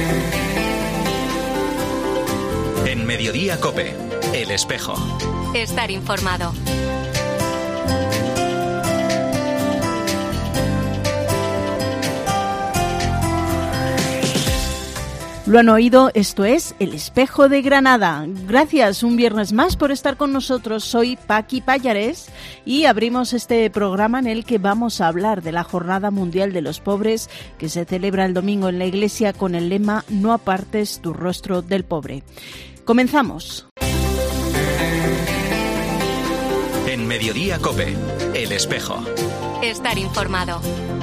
En Mediodía COPE, El Espejo. Estar informado. Lo han oído, esto es El Espejo de Granada. Gracias un viernes más por estar con nosotros. Soy Paqui Pallares y abrimos este programa en el que vamos a hablar de la Jornada Mundial de los Pobres que se celebra el domingo en la iglesia con el lema No apartes tu rostro del pobre. Comenzamos. En Mediodía COPE, El Espejo. Estar informado.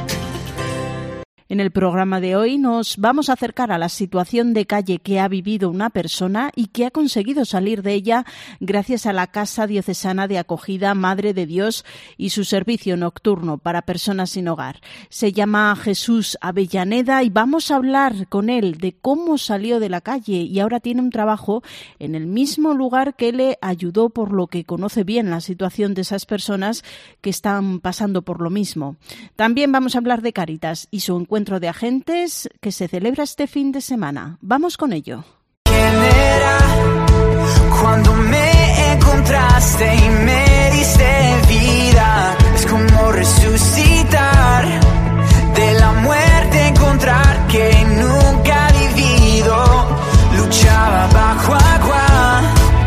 En el programa de hoy nos vamos a acercar a la situación de calle que ha vivido una persona y que ha conseguido salir de ella gracias a la Casa Diocesana de Acogida Madre de Dios y su servicio nocturno para personas sin hogar. Se llama Jesús Avellaneda y vamos a hablar con él de cómo salió de la calle y ahora tiene un trabajo en el mismo lugar que le ayudó, por lo que conoce bien la situación de esas personas que están pasando por lo mismo. También vamos a hablar de Cáritas y su encuentro de agentes que se celebra este fin de semana. Vamos con ello. ¿Quién era cuando me encontraste y me diste vida? Es como resucitar de la muerte, encontrar que nunca he vivido. Luchaba bajo agua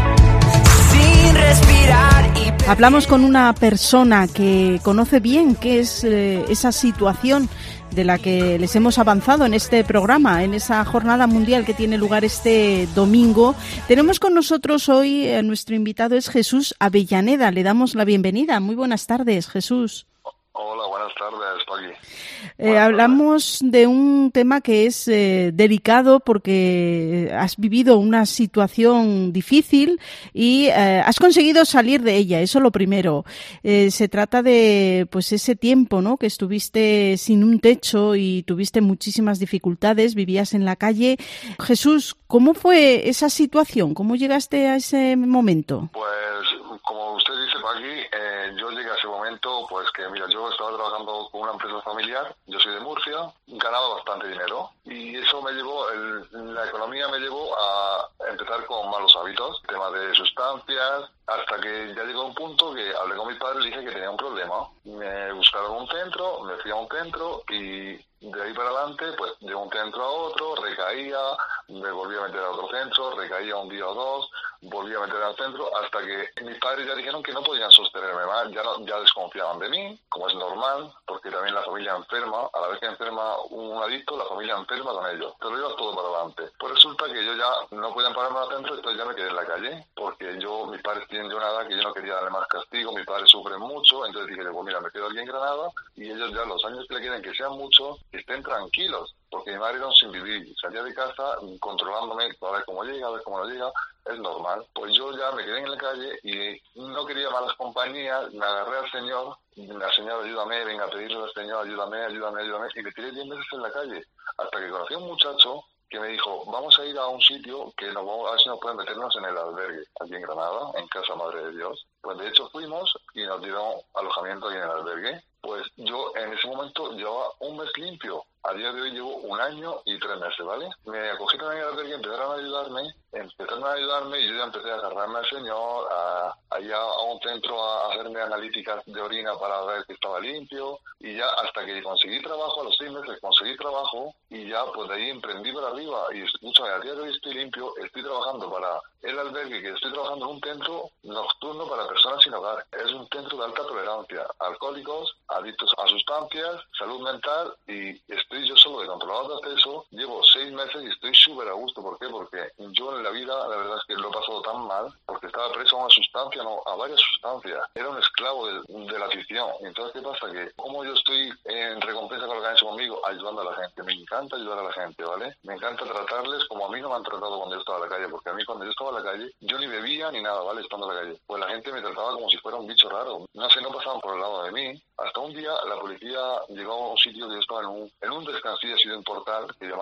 sin respirar. Hablamos con una persona que conoce bien qué es esa situación de la que les hemos avanzado en este programa, en esa jornada mundial que tiene lugar este domingo. Tenemos con nosotros hoy, nuestro invitado es Jesús Avellaneda. Le damos la bienvenida. Muy buenas tardes, Jesús. Hola, buenas tardes, Paqui. Hablamos de un tema que es delicado porque has vivido una situación difícil y has conseguido salir de ella, eso lo primero. Se trata de pues ese tiempo, ¿no?, que estuviste sin un techo y tuviste muchísimas dificultades, vivías en la calle. Jesús, ¿cómo fue esa situación? ¿Cómo llegaste a ese momento? Pues, como usted dice, Paqui, yo llegué a ese momento, pues que mira, yo estaba trabajando con una empresa familiar, yo soy de Murcia, ganaba bastante dinero y eso me llevó, la economía me llevó a empezar con malos hábitos, tema de sustancias, hasta que ya llegó un punto que hablé con mi padre y le dije que tenía un problema. Me buscaron un centro, me fui a un centro y de ahí para adelante, pues de un centro a otro, recaía, me volví a meter a otro centro, recaía un día o dos, volví a meter al centro, hasta que mis padres ya dijeron que no podían sostenerme más, ya desconfiaban de mí, como es normal, porque también la familia enferma, a la vez que enferma un adicto, la familia enferma con ellos, te lo llevas todo para adelante. Pues resulta que yo ya no podían pararme al centro, entonces ya me quedé en la calle, porque mis padres tienen de una edad que yo no quería darle más castigo, mis padres sufren mucho, entonces dije, pues mira, me quedo aquí en Granada, y ellos ya los años que le queden, que sean muchos, que estén tranquilos, porque mi madre era un sin vivir, salía de casa controlándome, a ver cómo llega, a ver cómo no llega, es normal. Pues yo ya me quedé en la calle y no quería malas compañías, me agarré al Señor, la Señor, ayúdame, venga a pedirle al Señor, ayúdame, y me tiré 10 meses en la calle, hasta que conocí a un muchacho que me dijo, vamos a ir a un sitio que a ver si nos pueden meternos en el albergue, aquí en Granada, en Casa Madre de Dios. Pues de hecho fuimos y nos dieron alojamiento aquí en el albergue. Pues yo en ese momento llevaba un mes limpio. A día de hoy llevo 1 año y 3 meses, ¿vale? Me acogí también en el albergue, empezaron a ayudarme y yo ya empecé a agarrarme al Señor, allá a un centro a hacerme analíticas de orina para ver que estaba limpio, y ya hasta que conseguí trabajo, a los 6 meses conseguí trabajo, y ya pues de ahí emprendí para arriba, y escúchame, a día de hoy estoy limpio, estoy trabajando para el albergue, que estoy trabajando en un centro nocturno para personas sin hogar. Es un centro de alta tolerancia, alcohólicos, adictos a sustancias, salud mental, y estoy yo solo de controlado de acceso, llevo 6 meses y estoy súper a gusto. ¿Por qué? Porque yo en la vida, la verdad es que lo he pasado tan mal, porque estaba preso a una sustancia, no, a varias sustancias. Era un esclavo de la adicción. Entonces, ¿qué pasa? Que como yo estoy en recompensa con lo que han hecho conmigo, ayudando a la gente. Me encanta ayudar a la gente, ¿vale? Me encanta tratarles como a mí no me han tratado cuando yo estaba en la calle, porque a mí cuando yo estaba en la calle, yo ni bebía ni nada, ¿vale? Estando en la calle. Pues la gente me trataba como si fuera un bicho raro. No sé, no pasaban por el lado de mí. Hasta un día la policía llegó a un sitio que yo estaba en un descansillo así de un portal, que llamaron a los vecinos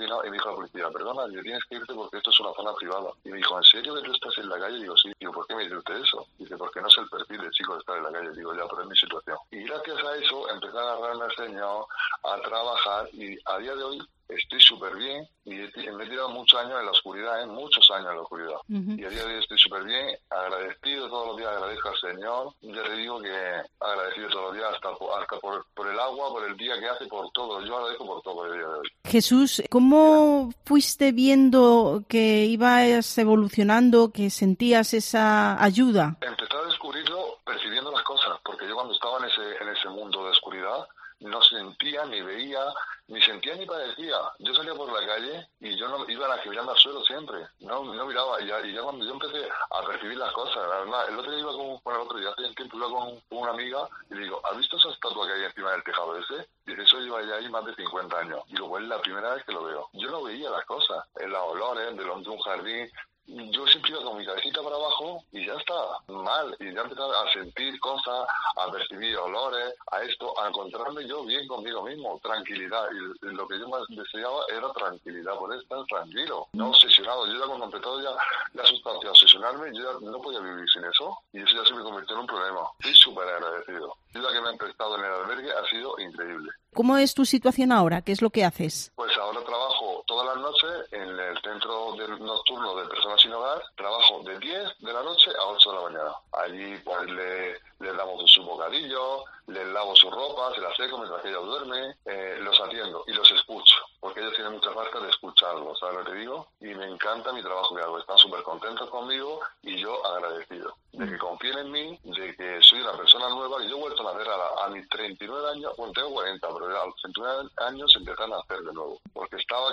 vecino y me dijo la policía, perdona, que tienes que irte porque esto es una zona privada. Y me dijo, ¿en serio que tú estás en la calle? Digo, sí. Digo, ¿por qué me dice usted eso? Dice, porque no es el perfil del chico de estar en la calle. Digo, ya, pero es mi situación. Y gracias a eso empecé a agarrarme al Señor, a trabajar, y a día de hoy estoy súper bien y me he tirado muchos años en la oscuridad, muchos años en la oscuridad. Y a día de hoy estoy súper bien, agradecido todos los días, agradezco al Señor. Ya le digo que agradecido todos los días, hasta por el agua, por el día que hace, por todo. Yo agradezco por todo el día de hoy. Jesús, ¿cómo fuiste viendo que ibas evolucionando, que sentías esa ayuda? Empecé a descubrirlo percibiendo las cosas, porque yo cuando estaba en ese mundo de oscuridad, no sentía, ni veía, ni sentía, ni padecía. Yo salía por la calle y yo no iba mirando al suelo siempre. No miraba. Y ya cuando yo empecé a percibir las cosas, la verdad, el otro día hace un tiempo iba con una amiga y le digo, ¿has visto esa estatua que hay encima del tejado ese? Dice, eso lleva ya ahí más de 50 años. Digo, pues es la primera vez que lo veo. Yo no veía las cosas, en los olores de un jardín. Yo siempre iba con mi cabecita para abajo y ya estaba mal, y ya empezaba a sentir cosas, a percibir olores, a encontrarme yo bien conmigo mismo, tranquilidad, y lo que yo más deseaba era tranquilidad, poder estar tranquilo, no obsesionado. Yo ya cuando empezó ya la sustancia a obsesionarme, yo ya no podía vivir sin eso, y eso ya se me convirtió en un problema. Estoy súper agradecido. La ayuda que me han prestado en el albergue ha sido increíble. ¿Cómo es tu situación ahora? ¿Qué es lo que haces? Pues ahora trabajo todas las noches en el centro nocturno de personas sin hogar. Trabajo de 10 de la noche a 8 de la mañana. Allí pues les damos su bocadillo, les lavo su ropa, se la seco mientras que ellos duermen, los atiendo y los escucho, porque ellos tienen muchas ganas de escucharlos, ¿sabes lo que te digo? Y me encanta mi trabajo que hago. Están súper contentos conmigo y yo agradecido de que confíen en mí, de que soy una persona nueva, que yo he vuelto a nacer a mis 39 años, bueno, tengo 40, pero a los 39 años empecé a nacer de nuevo, porque estaba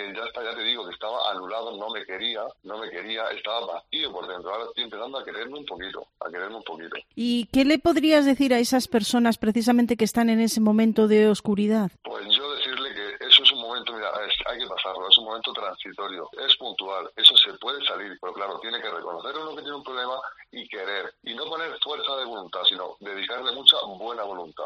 ya te digo, que estaba anulado, no me quería, estaba vacío por dentro. Ahora estoy empezando a quererme un poquito. ¿Y qué le podrías decir a esas personas precisamente que están en ese momento de oscuridad? Pues yo decirle que eso es un momento, mira, hay que pasarlo, es un momento transitorio, es puntual, eso se puede salir, pero claro, tiene que reconocer uno que tiene un problema y querer, y no poner fuerza de voluntad, sino dedicarle mucha buena voluntad,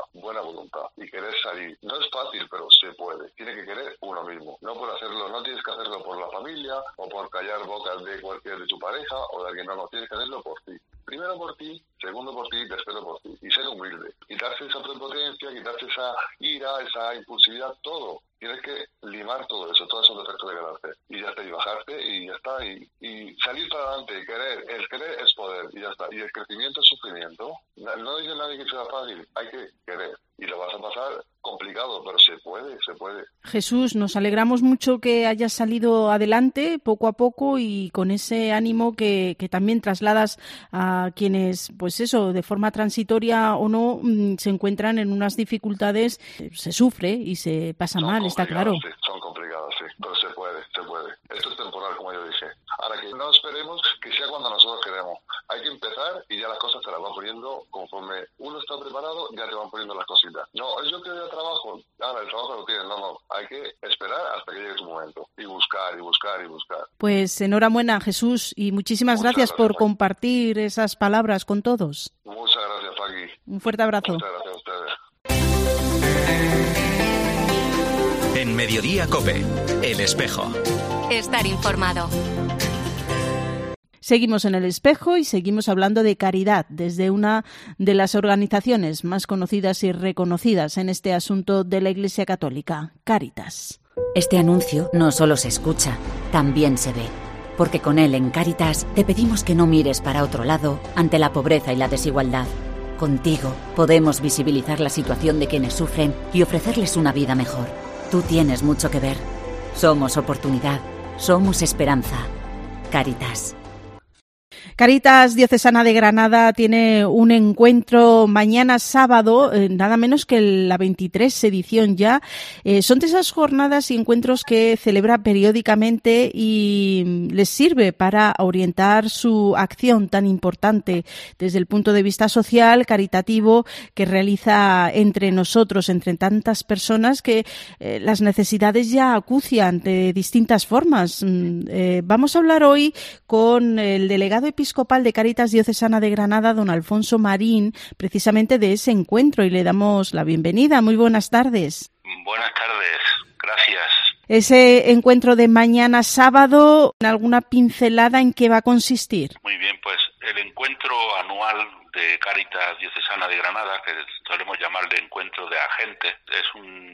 y querer salir. No es fácil, pero se puede, tiene que querer uno mismo, no tienes que hacerlo por la familia, o por callar bocas de tu pareja, o de alguien, no, tienes que hacerlo por ti. Primero por ti, segundo por ti, tercero por ti. Y ser humilde. Quitarse esa prepotencia, quitarse esa ira, esa impulsividad, todo. Tienes que limar todo eso, todos esos defectos de carácter. Y ya está, y bajarte, y ya está. Y salir para adelante, y querer. El querer es poder, y ya está. Y el crecimiento es sufrimiento. No dice nadie que sea fácil, hay que querer. Y lo vas a pasar complicado, pero se puede. Jesús, nos alegramos mucho que hayas salido adelante poco a poco y con ese ánimo que también trasladas a quienes, pues eso, de forma transitoria o no, se encuentran en unas dificultades. Se sufre y se pasa mal, está claro. Sí, son complicadas, sí, pero se puede. Esto es temporal, como yo dije. Ahora que no esperemos que sea cuando nosotros queremos. Hay que empezar y ya las cosas se las van poniendo conforme uno está preparado, ya te van poniendo las cositas. No, yo quiero trabajo, ahora el trabajo lo tienes, no, hay que esperar hasta que llegue tu momento y buscar. Pues enhorabuena, Jesús, y muchas gracias por compartir esas palabras con todos. Muchas gracias, Paqui. Un fuerte abrazo. Muchas gracias a ustedes. En Mediodía COPE, El Espejo. Estar informado. Seguimos en El Espejo y seguimos hablando de caridad desde una de las organizaciones más conocidas y reconocidas en este asunto de la Iglesia Católica, Cáritas. Este anuncio no solo se escucha, también se ve. Porque con él en Cáritas te pedimos que no mires para otro lado ante la pobreza y la desigualdad. Contigo podemos visibilizar la situación de quienes sufren y ofrecerles una vida mejor. Tú tienes mucho que ver. Somos oportunidad, somos esperanza. Cáritas. Cáritas Diocesana de Granada tiene un encuentro mañana sábado, nada menos que la 23 edición ya. Son de esas jornadas y encuentros que celebra periódicamente y les sirve para orientar su acción tan importante desde el punto de vista social, caritativo, que realiza entre nosotros, entre tantas personas que las necesidades ya acucian de distintas formas. Vamos a hablar hoy con el delegado episcopal de Cáritas Diocesana de Granada, don Alfonso Marín, precisamente de ese encuentro, y le damos la bienvenida. Muy buenas tardes. Buenas tardes, gracias. Ese encuentro de mañana sábado, ¿alguna pincelada en qué va a consistir? Muy bien, pues el encuentro anual de Cáritas Diocesana de Granada, que solemos llamarle encuentro de agentes, es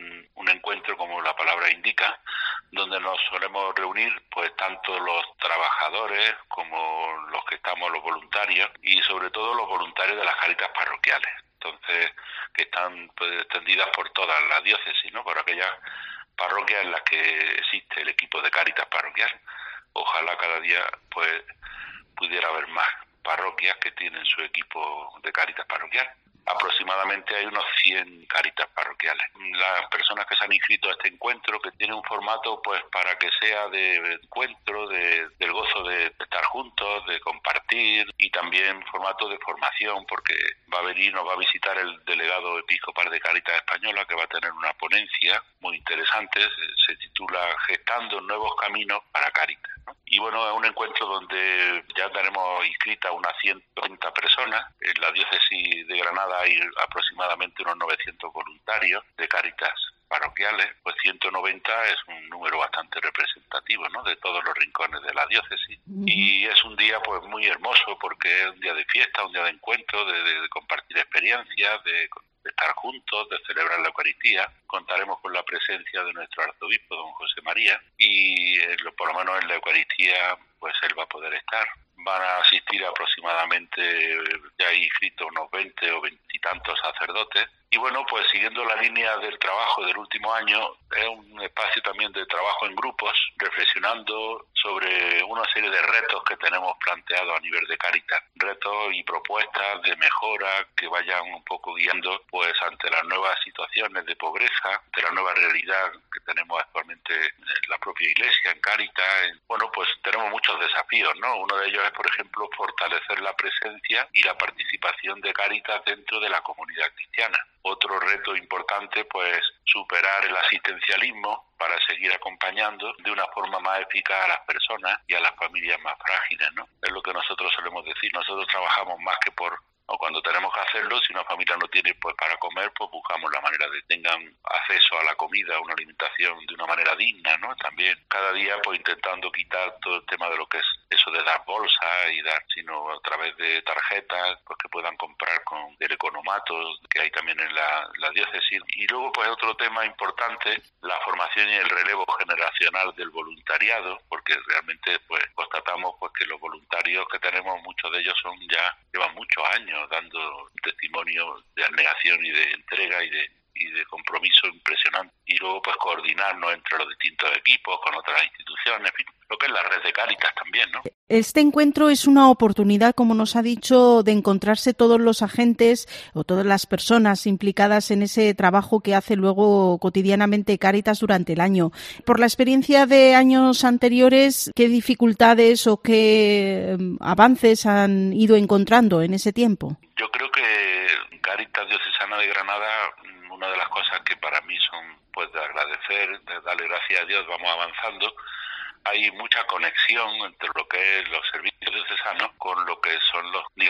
un encuentro, como la palabra indica, donde nos solemos reunir pues tanto los trabajadores como los que estamos, los voluntarios, y sobre todo los voluntarios de las Cáritas parroquiales, entonces que están pues, extendidas por toda la diócesis, ¿no? Por aquellas parroquias en las que existe el equipo de Cáritas parroquial. Ojalá cada día pues pudiera haber más parroquias que tienen su equipo de Cáritas parroquial. Aproximadamente hay unos 100 Cáritas parroquiales. Las personas que se han inscrito a este encuentro, que tiene un formato pues para que sea de encuentro, del gozo de estar juntos, de compartir, y también formato de formación, porque va a venir, nos va a visitar el delegado episcopal de Cáritas Española, que va a tener una ponencia muy interesante, se titula Gestando nuevos caminos para Cáritas, ¿no? Y bueno, es un encuentro donde ya tenemos inscritas unas 130 personas. En la diócesis de Granada hay aproximadamente unos 900 voluntarios de Cáritas parroquiales, pues 190 es un número bastante representativo, ¿no?, de todos los rincones de la diócesis. Y es un día pues muy hermoso, porque es un día de fiesta, un día de encuentro, de compartir experiencias, de estar juntos, de celebrar la Eucaristía. Contaremos con la presencia de nuestro arzobispo, don José María, y por lo menos en la Eucaristía pues él va a poder estar. Van a asistir aproximadamente, ya hay inscritos unos 20 o 20 y tantos sacerdotes. Y bueno, pues siguiendo la línea del trabajo del último año, es un espacio también de trabajo en grupos, reflexionando sobre una serie de retos que tenemos planteados a nivel de Cáritas, retos y propuestas de mejora que vayan un poco guiando pues ante las nuevas situaciones de pobreza, ante la nueva realidad que tenemos actualmente en la propia Iglesia, en Cáritas. Bueno, pues tenemos muchos desafíos, ¿no? Uno de ellos es, por ejemplo, fortalecer la presencia y la participación de Cáritas dentro de la comunidad cristiana. Otro reto importante, pues, superar el asistencialismo para seguir acompañando de una forma más eficaz a las personas y a las familias más frágiles, ¿no? Es lo que nosotros solemos decir. Nosotros trabajamos más que o cuando tenemos que hacerlo. Si una familia no tiene pues para comer, pues buscamos la manera de que tengan acceso a la comida, a una alimentación de una manera digna, ¿no? También cada día pues intentando quitar todo el tema de lo que es eso de dar bolsas y dar, sino a través de tarjetas pues que puedan comprar con del economatos que hay también en la diócesis. Y luego pues otro tema importante, la formación y el relevo generacional del voluntariado, porque realmente pues constatamos pues que los voluntarios que tenemos, muchos de ellos llevan muchos años dando testimonio de abnegación y de entrega y de compromiso impresionante. Y luego pues coordinarnos entre los distintos equipos, con otras instituciones, en fin, lo que es la red de Cáritas también, ¿no? Este encuentro es una oportunidad, como nos ha dicho, de encontrarse todos los agentes o todas las personas implicadas en ese trabajo que hace luego cotidianamente Cáritas durante el año. Por la experiencia de años anteriores, ¿qué dificultades o qué avances han ido encontrando en ese tiempo? Yo creo que Cáritas Diocesana de Granada, una de las cosas que para mí son pues de agradecer, de darle gracias a Dios, vamos avanzando. Hay mucha conexión entre lo que es los servicios diocesanos con lo que son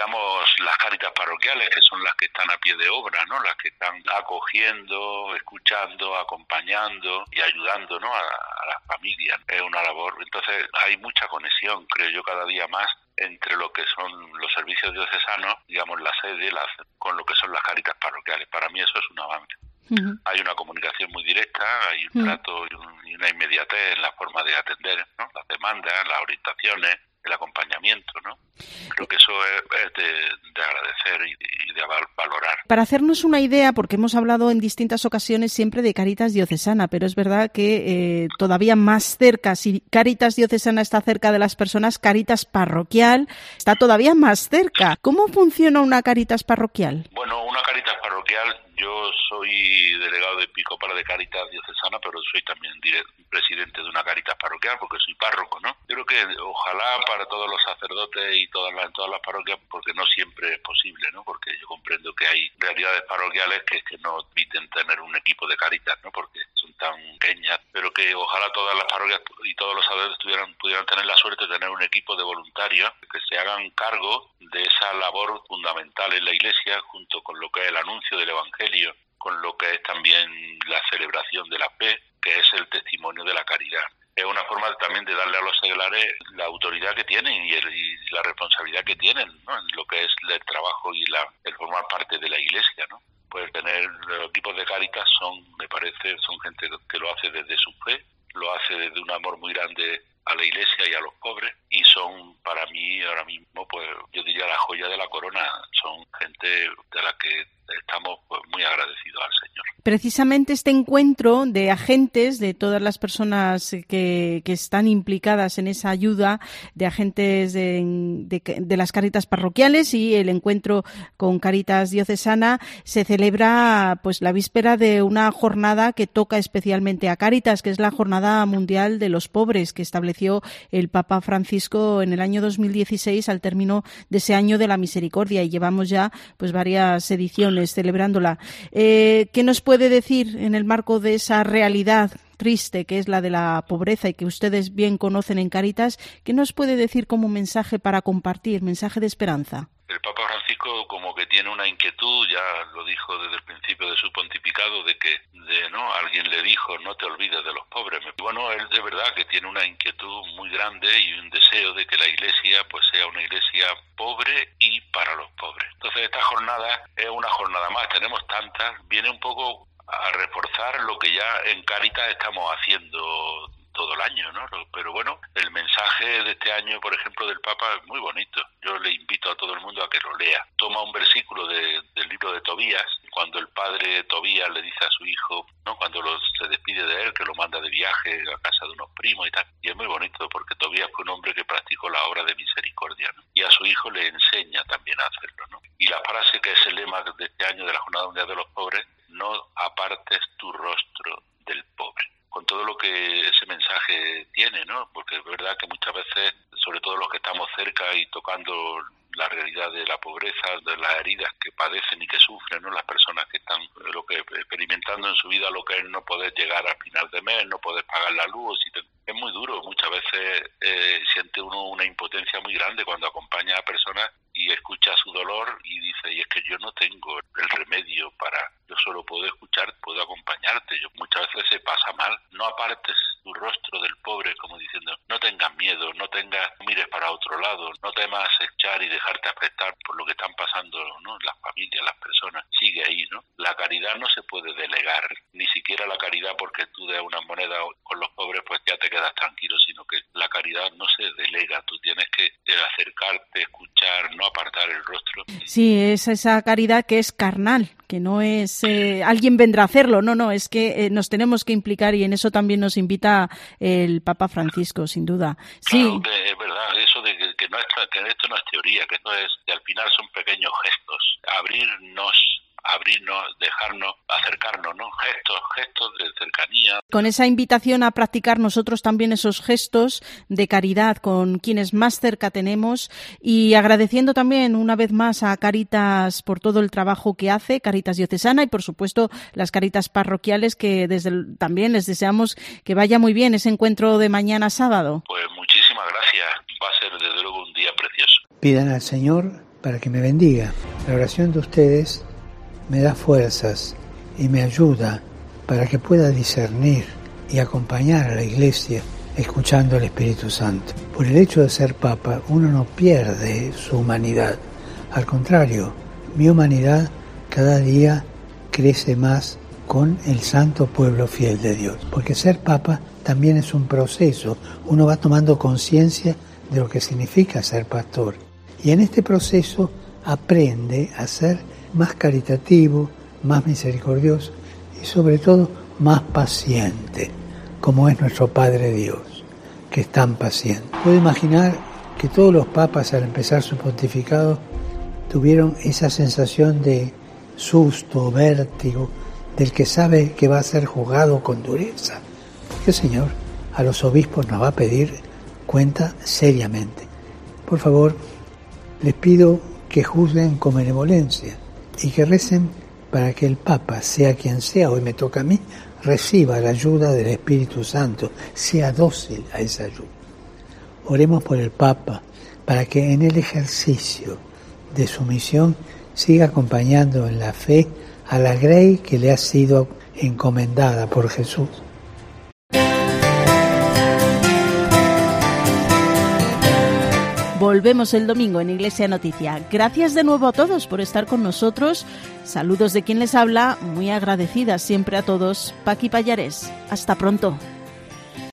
las Cáritas parroquiales, que son las que están a pie de obra, ¿no? Las que están acogiendo, escuchando, acompañando y ayudando, ¿no? a las familias. Es una labor. Entonces hay mucha conexión, creo yo, cada día más entre lo que son los servicios diocesanos, digamos la sede, con lo que son las Cáritas parroquiales. Para mí eso es un avance. Hay una comunicación muy directa, hay un trato y una inmediatez en la forma de atender, ¿no? Las demandas, las orientaciones, el acompañamiento, ¿no? Creo que eso es de agradecer y de valorar. Para hacernos una idea, porque hemos hablado en distintas ocasiones siempre de Cáritas Diocesana, pero es verdad que todavía más cerca, si Cáritas Diocesana está cerca de las personas, Cáritas Parroquial está todavía más cerca. ¿Cómo funciona una Cáritas Parroquial? Bueno, una Cáritas Parroquial, yo soy delegado episcopal de Cáritas Diocesana, pero soy también presidente de una Cáritas Parroquial porque soy párroco, ¿no? Yo creo que ojalá para todos los sacerdotes y en todas las parroquias, porque no siempre es posible, ¿no? Porque yo comprendo que hay realidades parroquiales que no admiten tener un equipo de Cáritas, ¿no? Porque son tan pequeñas, pero que ojalá todas las parroquias y todos los sacerdotes pudieran tener la suerte de tener un equipo de voluntarios que se hagan cargo de esa labor fundamental en la Iglesia, junto con lo que es el anuncio del Evangelio con lo que es también la celebración de la fe, que es el testimonio de la caridad. Es una forma también de darle a los seglares la autoridad que tienen y la responsabilidad que tienen, ¿no?, en lo que es el trabajo y el formar parte de la Iglesia, ¿no? Pues tener los equipos de Cáritas me parece, son gente que lo hace desde su fe, lo hace desde un amor muy grande a la Iglesia y a los pobres, y son para mí ahora mismo, pues yo diría, la joya de la corona. Son gente de la que estamos pues muy agradecidos al Señor. Precisamente este encuentro de agentes, de todas las personas que están implicadas en esa ayuda, de agentes de las Cáritas parroquiales, y el encuentro con Cáritas Diocesana, se celebra pues la víspera de una jornada que toca especialmente a Cáritas, que es la Jornada Mundial de los Pobres, que estableció el Papa Francisco en el año 2016 al término de ese año de la misericordia, y llevamos ya pues varias ediciones celebrándola. ¿Qué nos puede decir en el marco de esa realidad triste que es la de la pobreza y que ustedes bien conocen en Cáritas? ¿Qué nos puede decir como mensaje para compartir, mensaje de esperanza? El Papa Francisco como que tiene una inquietud, ya lo dijo desde el principio de su pontificado, alguien le dijo, no te olvides de los pobres. Bueno, él de verdad que tiene una inquietud muy grande y un deseo de que la Iglesia pues sea una Iglesia pobre y para los pobres. Entonces esta jornada es una jornada más, tenemos tantas, viene un poco a reforzar lo que ya en Cáritas estamos haciendo todo el año, ¿no? Pero bueno, el mensaje de este año, por ejemplo, del Papa es muy bonito. Yo le invito a todo el mundo a que lo lea. Toma un versículo del libro de Tobías, cuando el padre Tobías le dice a su hijo, ¿no?, cuando se despide de él, que lo manda de viaje a casa de unos primos y tal. Y es muy bonito porque Tobías fue un hombre que practicó la obra de misericordia, ¿no?, y a su hijo le enseña también a hacerlo, ¿no? Y la frase que es el lema de este año de la Jornada Mundial de los Pobres: no apartes tu rostro del pobre. Con todo lo que ese mensaje tiene, ¿no? Porque es verdad que muchas veces, sobre todo los que estamos cerca y tocando la realidad de la pobreza, de las heridas que padecen y que sufren, ¿no?, las personas que están experimentando en su vida lo que es no poder llegar al final de mes, no poder pagar la luz. Es muy duro, muchas veces siente uno una impotencia muy grande cuando acompaña a personas y escucha su dolor y dice, y es que yo no tengo el remedio yo solo puedo escuchar, puedo acompañarte. Muchas veces se pasa mal. No apartes tu rostro del pobre, como diciendo, no tengas miedo, no mires para otro lado, no temas echar y dejarte afectar por lo que están pasando, ¿no?, las familias, las personas. Sigue ahí, ¿no? La caridad no se puede delegar, ni siquiera la caridad porque tú des una moneda con los pobres pues ya te quedas tranquilo, sino que la caridad no se delega. Tú tienes que acercarte, escuchar, no apartar el rostro. Sí, es esa caridad que es carnal, que no es alguien vendrá a hacerlo, no, es que nos tenemos que implicar, y en eso también nos invita el Papa Francisco, sin duda. Sí. Claro, es verdad, eso de que esto no es teoría, que esto que al final son pequeños gestos, abrirnos, dejarnos, acercarnos, ¿no? Gestos de cercanía. Con esa invitación a practicar nosotros también esos gestos de caridad con quienes más cerca tenemos, y agradeciendo también una vez más a Cáritas por todo el trabajo que hace, Cáritas Diocesana, y por supuesto las Cáritas parroquiales, que también les deseamos que vaya muy bien ese encuentro de mañana sábado. Pues muchísimas gracias, va a ser desde luego un día precioso. Pidan al Señor para que me bendiga. La oración de ustedes me da fuerzas y me ayuda para que pueda discernir y acompañar a la Iglesia escuchando al Espíritu Santo. Por el hecho de ser Papa, uno no pierde su humanidad. Al contrario, mi humanidad cada día crece más con el santo pueblo fiel de Dios. Porque ser Papa también es un proceso. Uno va tomando conciencia de lo que significa ser pastor. Y en este proceso aprende a ser más caritativo, más misericordioso y sobre todo más paciente, como es nuestro Padre Dios, que es tan paciente. Puedo imaginar que todos los papas al empezar su pontificado tuvieron esa sensación de susto, vértigo, del que sabe que va a ser juzgado con dureza. Porque el Señor a los obispos nos va a pedir cuenta seriamente. Por favor, les pido que juzguen con benevolencia y que recen para que el Papa, sea quien sea, hoy me toca a mí, reciba la ayuda del Espíritu Santo, sea dócil a esa ayuda. Oremos por el Papa, para que en el ejercicio de su misión siga acompañando en la fe a la grey que le ha sido encomendada por Jesús. Volvemos el domingo en Iglesia Noticia. Gracias de nuevo a todos por estar con nosotros. Saludos de quien les habla, muy agradecida siempre a todos, Paqui Pallares. Hasta pronto.